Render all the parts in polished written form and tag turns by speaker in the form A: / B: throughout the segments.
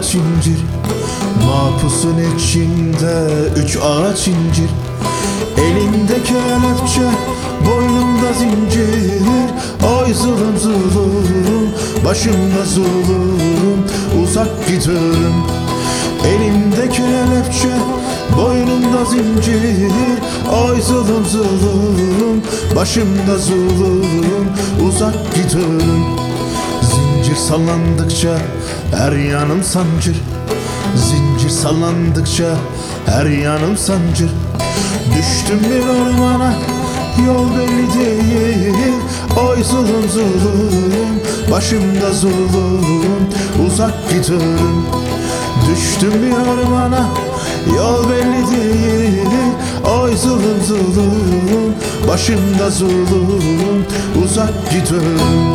A: ağaç incir. Mahpusun içinde 3 ağaç incir. Elimde kelepçe, boynumda zincir. Ay zulüm zulüm, başımda zulüm, uzak giderim. Elimde kelepçe, boynumda zincir. Ay zulüm zulüm, başımda zulüm, uzak giderim. Zincir sallandıkça her yanım sancır. Zincir sallandıkça her yanım sancır. Düştüm bir ormana, yol belli değil. Ay zulüm zulüm, başımda zulüm, uzak giderim. Düştüm bir ormana, yol belli değil. Ay zulüm zulüm, başımda zulüm, uzak giderim.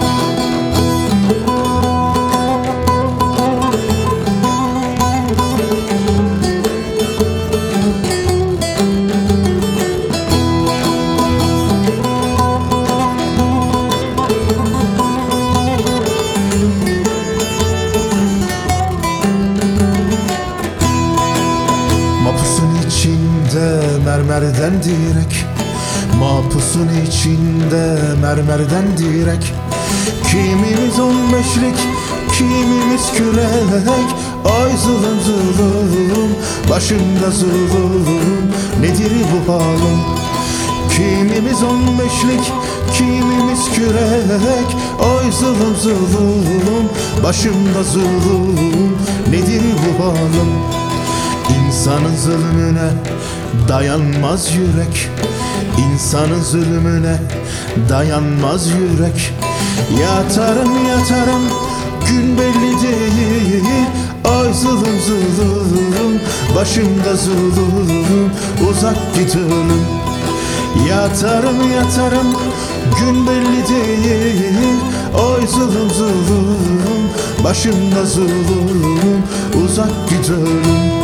A: Mahpusun içinde mermerden direk. Mahpusun içinde mermerden direk. Kimimiz 15'lik, kimimiz kürek. Ay zulüm zulüm, başımda zulüm, nedir bu halim? Kimimiz 15'lik, kimimiz kürek. Ay zulüm zulüm, başımda zulüm, nedir bu halim? İnsanın zulmüne dayanmaz yürek. İnsanın zulmüne dayanmaz yürek. Yatarım yatarım, gün belli değil. Ay zulüm zulüm, başımda zulüm, uzak giderim. Yatarım yatarım, gün belli değil. Ay zulüm zulüm, başımda zulüm, uzak giderim.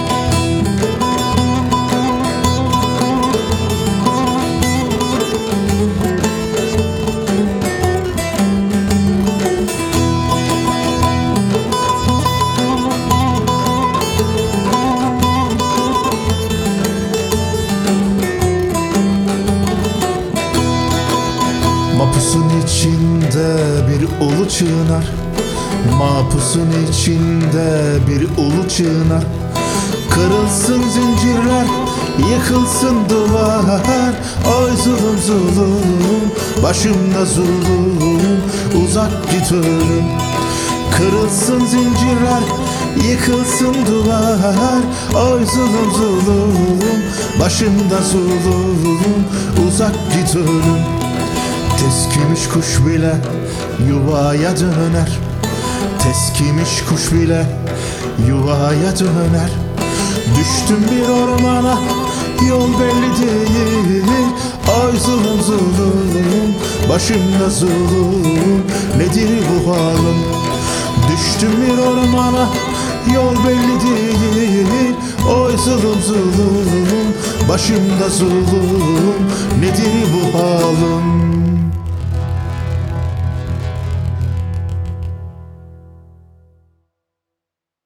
A: Mahpusun içinde bir ulu çınar. Mahpusun içinde bir ulu çınar. Kırılsın zincirler, yıkılsın duvar. Ay zulüm zulüm, başımda zulüm, uzak giderim. Kırılsın zincirler, yıkılsın duvar. Ay zulüm zulüm, başımda zulüm, uzak giderim. Teskimiş kuş bile yuvaya döner. Teskimiş kuş bile yuvaya döner. Düştüm bir ormana, yol belli değil. Ay zulüm zulüm, başımda zulüm, nedir bu halim? Düştüm bir ormana, yol belli değil. Ay zulüm zulüm, başımda zulüm, nedir bu halim?